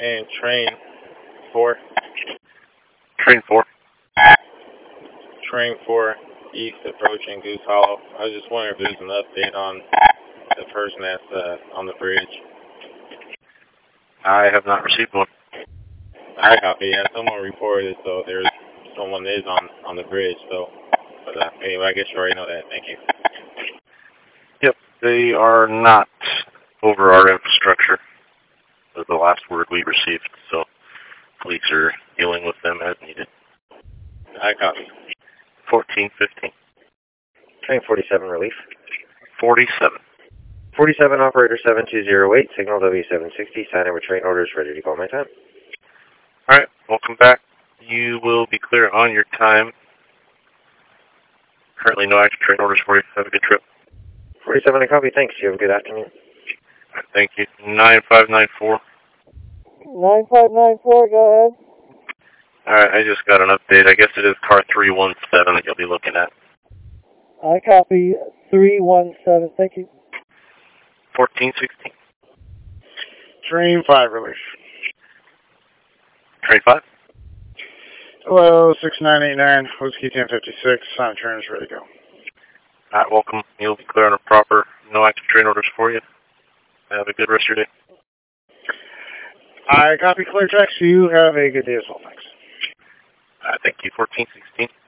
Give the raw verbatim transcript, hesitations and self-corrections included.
And train four. Train four. Train four, east approaching Goose Hollow. I was just wondering if there's an update on the person that's uh, on the bridge. I have not received one. I copy. Yeah, someone reported, so there's someone is on on the bridge. So, but uh, anyway, I guess you already know that. Thank you. Yep, they are not over our infrastructure. Was the last word we received. So, police are dealing with them as needed. I copy. Fourteen fifteen. Train forty-seven, relief. Forty-seven. Forty-seven, operator seven two zero eight, signal W seven sixty. Sign over train orders, ready to call my time. All right, welcome back. You will be clear on your time. Currently no active train orders for you. Have a good trip. forty-seven, I copy. Thanks. You have a good afternoon. All right, thank you. nine five nine four. nine five nine four, go ahead. All right, I just got an update. I guess it is car three one seven that you'll be looking at. I copy three one seven. Thank you. fourteen sixteen. Train five, relief. Train five. Hello, six nine eight nine, Whiskey ten fifty-six. Sign train is ready to go. All right, welcome. You'll be clear on a proper, no active train orders for you. Have a good rest of your day. I copy clear tracks. You have a good day as well. Thanks. Uh, thank you. fourteen sixteen.